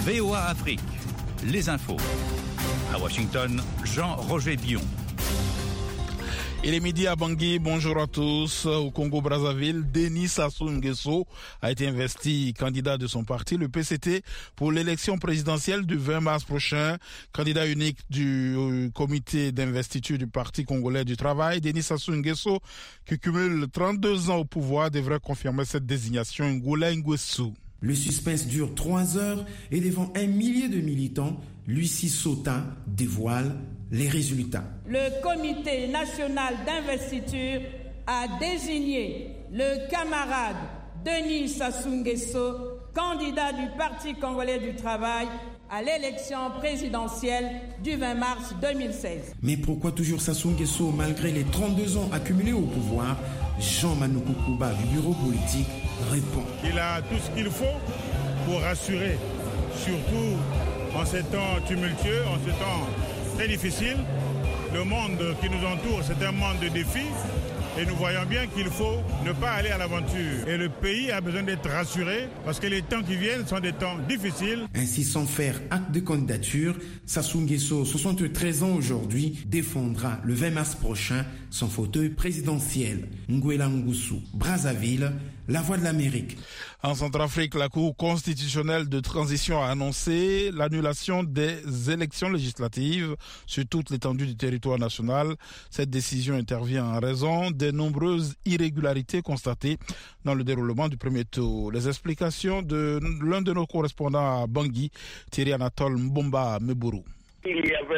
VOA Afrique, les infos. À Washington, Jean-Roger Dion. Il est midi à Bangui, bonjour à tous. Au Congo-Brazzaville, Denis Sassou Nguesso a été investi candidat de son parti, le PCT, pour l'élection présidentielle du 20 mars prochain. Candidat unique du comité d'investiture du Parti congolais du travail, Denis Sassou Nguesso, qui cumule 32 ans au pouvoir, devrait confirmer cette désignation. Ngoula Nguesso. Le suspense dure 3 heures et devant un millier de militants, Lucie Sautin dévoile les résultats. Le comité national d'investiture a désigné le camarade Denis Sassou Nguesso, candidat du Parti congolais du travail à l'élection présidentielle du 20 mars 2016. Mais pourquoi toujours Sassou Nguesso malgré les 32 ans accumulés au pouvoir? Jean Manoukou Kouba du bureau politique répond. Il a tout ce qu'il faut pour rassurer, surtout en ces temps tumultueux, en ces temps très difficiles. Le monde qui nous entoure, c'est un monde de défis. Et nous voyons bien qu'il faut ne pas aller à l'aventure. Et le pays a besoin d'être rassuré parce que les temps qui viennent sont des temps difficiles. Ainsi, sans faire acte de candidature, Sassou Nguesso, 73 ans aujourd'hui, défendra le 20 mars prochain son fauteuil présidentiel. Ngoula Nguesso, Brazzaville, la voix de l'Amérique. En Centrafrique, la Cour constitutionnelle de transition a annoncé l'annulation des élections législatives sur toute l'étendue du territoire national. Cette décision intervient en raison des nombreuses irrégularités constatées dans le déroulement du premier tour. Les explications de l'un de nos correspondants à Bangui, Thierry Anatole Mbomba Mebourou. Il y avait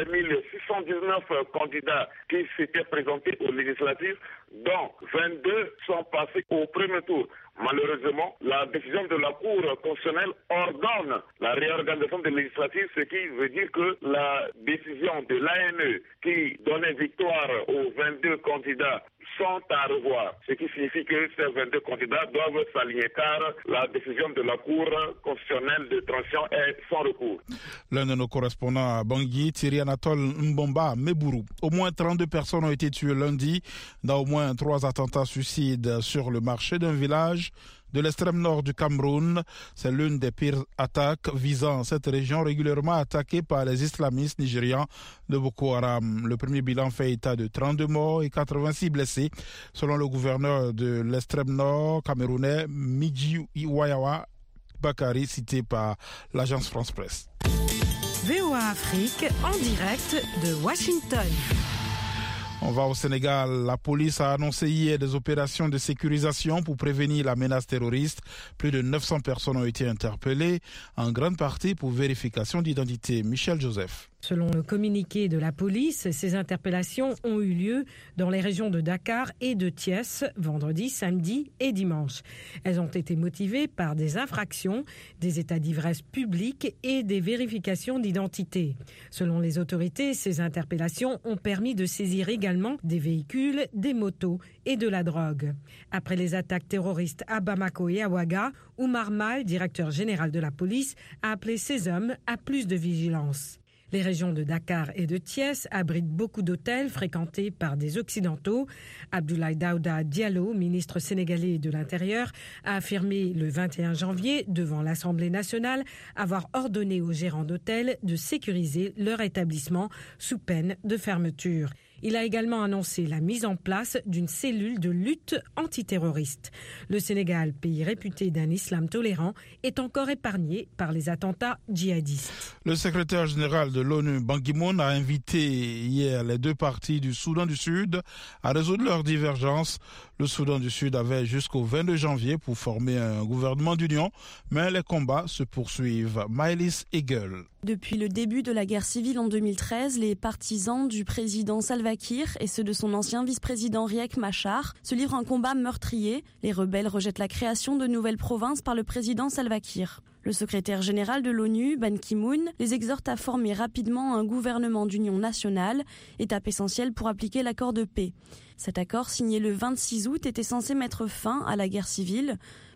1619 candidats qui s'étaient présentés aux législatives, dont 22 sont passés au premier tour. Malheureusement, la décision de la Cour constitutionnelle ordonne la réorganisation des législatives, ce qui veut dire que la décision de l'ANE qui donnait victoire aux 22 candidats sont à revoir, ce qui signifie que ces 22 candidats doivent s'aligner car la décision de la Cour constitutionnelle de transition est sans recours. L'un de nos correspondants à Bangui, Thierry Anatole Mbomba Mebourou. Au moins 32 personnes ont été tuées lundi dans au moins 3 attentats suicides sur le marché d'un village de l'extrême nord du Cameroun. C'est l'une des pires attaques visant cette région régulièrement attaquée par les islamistes nigérians de Boko Haram. Le premier bilan fait état de 32 morts et 86 blessés, selon le gouverneur de l'extrême nord camerounais, Midji Iwayawa Bakari, cité par l'agence France Presse. VOA Afrique, en direct de Washington. On va au Sénégal. La police a annoncé hier des opérations de sécurisation pour prévenir la menace terroriste. Plus de 900 personnes ont été interpellées, en grande partie pour vérification d'identité. Michel Joseph. Selon le communiqué de la police, ces interpellations ont eu lieu dans les régions de Dakar et de Thiès, vendredi, samedi et dimanche. Elles ont été motivées par des infractions, des états d'ivresse publics et des vérifications d'identité. Selon les autorités, ces interpellations ont permis de saisir également des véhicules, des motos et de la drogue. Après les attaques terroristes à Bamako et à Ouaga, Oumar Mal, directeur général de la police, a appelé ces hommes à plus de vigilance. Les régions de Dakar et de Thiès abritent beaucoup d'hôtels fréquentés par des Occidentaux. Abdoulaye Daouda Diallo, ministre sénégalais de l'Intérieur, a affirmé le 21 janvier devant l'Assemblée nationale avoir ordonné aux gérants d'hôtels de sécuriser leur établissement sous peine de fermeture. Il a également annoncé la mise en place d'une cellule de lutte antiterroriste. Le Sénégal, pays réputé d'un islam tolérant, est encore épargné par les attentats djihadistes. Le secrétaire général de l'ONU, Ban Ki-moon, a invité hier les deux parties du Soudan du Sud à résoudre leurs divergences. Le Soudan du Sud avait jusqu'au 22 janvier pour former un gouvernement d'union, mais les combats se poursuivent. Maëlys Hegel. Depuis le début de la guerre civile en 2013, les partisans du président Salva Kiir et ceux de son ancien vice-président Riek Machar se livrent un combat meurtrier. Les rebelles rejettent la création de nouvelles provinces par le président Salva Kiir. Le secrétaire général de l'ONU, Ban Ki-moon, les exhorte à former rapidement un gouvernement d'union nationale, étape essentielle pour appliquer l'accord de paix. Cet accord, signé le 26 août, était censé mettre fin à la guerre civile.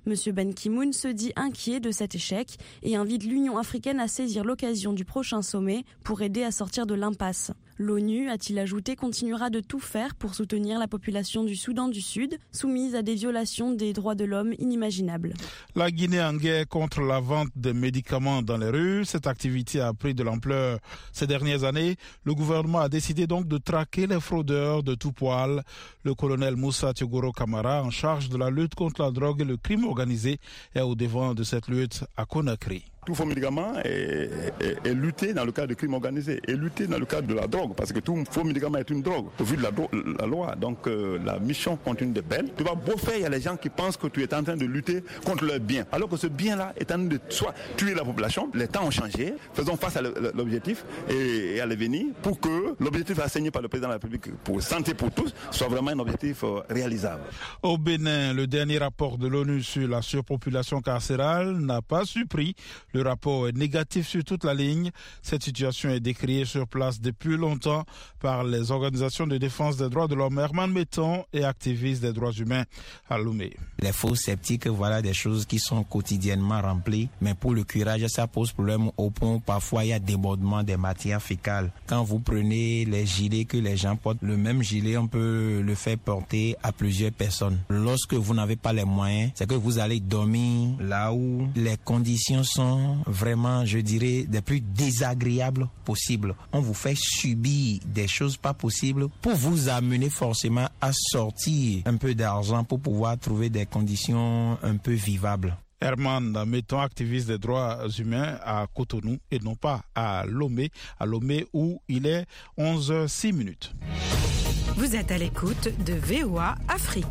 M. Ban Ki-moon se dit inquiet de cet échec et invite l'Union africaine à saisir l'occasion du prochain sommet pour aider à sortir de l'impasse. L'ONU, a-t-il ajouté, continuera de tout faire pour soutenir la population du Soudan du Sud, soumise à des violations des droits de l'homme inimaginables. La Guinée en guerre contre la vente de médicaments dans les rues. Cette activité a pris de l'ampleur ces dernières années. Le gouvernement a décidé donc de traquer les fraudeurs de tout poil. Le colonel Moussa Tiogoro Camara, en charge de la lutte contre la drogue et le crime organisé, est au devant de cette lutte à Conakry. Tout faux médicament est lutté dans le cadre du crime organisé, est lutté dans le cadre de la drogue, parce que tout faux médicament est une drogue, au vu de la loi. Donc la mission continue de belle. Tu vas beau faire, il y a les gens qui pensent que tu es en train de lutter contre leur bien, alors que ce bien-là est en train de soit tuer la population. Les temps ont changé, faisons face à l'objectif et à l'avenir pour que l'objectif assigné par le président de la République pour santé pour tous soit vraiment un objectif réalisable. Au Bénin, le dernier rapport de l'ONU sur la surpopulation carcérale n'a pas surpris. Le rapport est négatif sur toute la ligne. Cette situation est décriée sur place depuis longtemps par les organisations de défense des droits de l'homme, Herman Metton, et activistes des droits humains à Lomé. Les faux sceptiques, voilà des choses qui sont quotidiennement remplies, mais pour le curage, ça pose problème au point où parfois il y a débordement des matières fécales. Quand vous prenez les gilets que les gens portent, le même gilet, on peut le faire porter à plusieurs personnes. Lorsque vous n'avez pas les moyens, c'est que vous allez dormir là où les conditions sont vraiment, je dirais, des plus désagréables possibles. On vous fait subir des choses pas possibles pour vous amener forcément à sortir un peu d'argent pour pouvoir trouver des conditions un peu vivables. Herman Metton, activiste des droits humains à Cotonou et non pas à Lomé où il est 11h06. Vous êtes à l'écoute de VOA Afrique.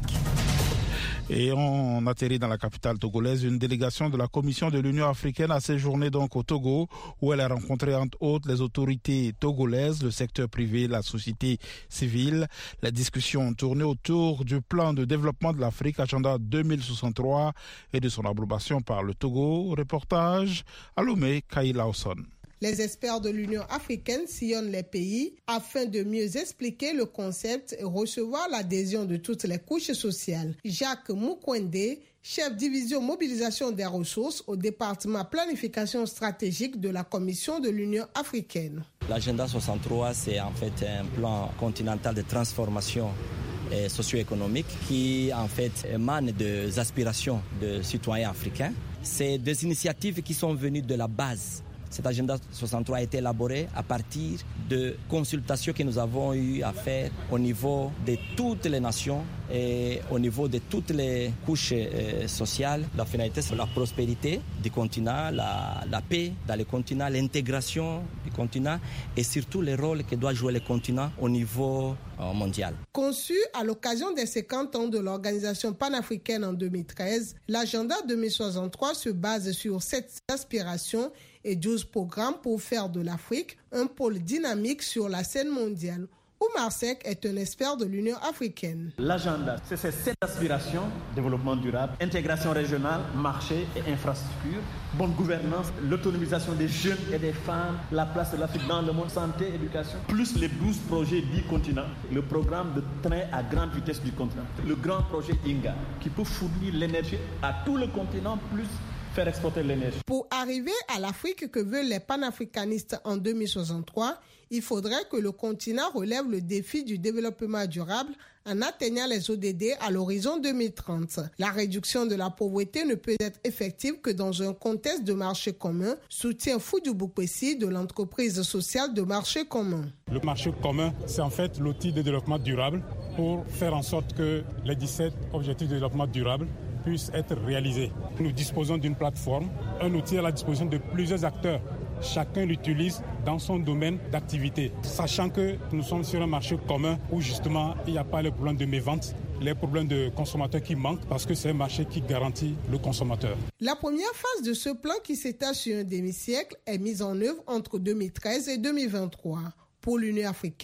Et on atterrit dans la capitale togolaise. Une délégation de la Commission de l'Union africaine a séjourné donc au Togo, où elle a rencontré entre autres les autorités togolaises, le secteur privé, la société civile. Les discussions ont tourné autour du plan de développement de l'Afrique, agenda 2063, et de son approbation par le Togo. Reportage à Lomé, Kaï Lawson. Les experts de l'Union africaine sillonnent les pays afin de mieux expliquer le concept et recevoir l'adhésion de toutes les couches sociales. Jacques Mukwende, chef division mobilisation des ressources au département planification stratégique de la Commission de l'Union africaine. L'agenda 63, c'est en fait un plan continental de transformation socio-économique qui en fait émane des aspirations des citoyens africains. C'est des initiatives qui sont venues de la base. Cet agenda 63 a été élaboré à partir de consultations que nous avons eu à faire au niveau de toutes les nations et au niveau de toutes les couches sociales. La finalité, c'est la prospérité du continent, la paix dans le continent, l'intégration du continent et surtout le rôle que doit jouer le continent au niveau mondial. Conçu à l'occasion des 50 ans de l'organisation panafricaine en 2013, l'agenda 2063 se base sur 7 aspirations et 12 programmes pour faire de l'Afrique un pôle dynamique sur la scène mondiale. Oumar Seck est un expert de l'Union africaine. L'agenda, c'est ces 7 aspirations: développement durable, intégration régionale, marché et infrastructure, bonne gouvernance, l'autonomisation des jeunes et des femmes, la place de l'Afrique dans le monde, santé, éducation, plus les 12 projets 10 continents, le programme de train à grande vitesse du continent, le grand projet INGA qui peut fournir l'énergie à tout le continent, plus faire exporter l'énergie. Pour arriver à l'Afrique que veulent les panafricanistes en 2063, il faudrait que le continent relève le défi du développement durable en atteignant les ODD à l'horizon 2030. La réduction de la pauvreté ne peut être effective que dans un contexte de marché commun, soutient Foudou Boupessi de l'entreprise sociale de marché commun. Le marché commun, c'est en fait l'outil de développement durable pour faire en sorte que les 17 objectifs de développement durable puissent être réalisés. Nous disposons d'une plateforme, un outil à la disposition de plusieurs acteurs. Chacun l'utilise dans son domaine d'activité, sachant que nous sommes sur un marché commun où justement il n'y a pas les problèmes de mévente, les problèmes de consommateurs qui manquent parce que c'est un marché qui garantit le consommateur. La première phase de ce plan qui s'étale sur un demi-siècle est mise en œuvre entre 2013 et 2023. Pour l'Union africaine,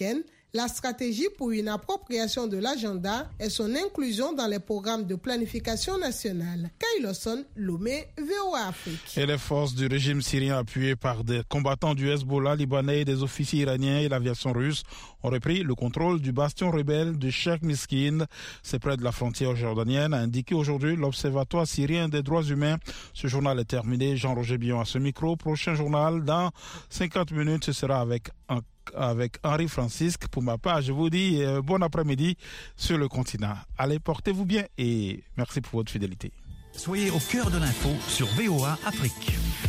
La stratégie pour une appropriation de l'agenda est son inclusion dans les programmes de planification nationale. Kailoson, Lomé, VOA Afrique. Et les forces du régime syrien appuyées par des combattants du Hezbollah libanais, des officiers iraniens et l'aviation russe ont repris le contrôle du bastion rebelle de Sheikh Miskin. C'est près de la frontière jordanienne, a indiqué aujourd'hui l'Observatoire syrien des droits humains. Ce journal est terminé. Jean-Roger Billon à ce micro. Prochain journal dans 50 minutes, ce sera avec Henri Francisque. Pour ma part, je vous dis bon après-midi sur le continent. Allez, portez-vous bien et merci pour votre fidélité. Soyez au cœur de l'info sur VOA Afrique.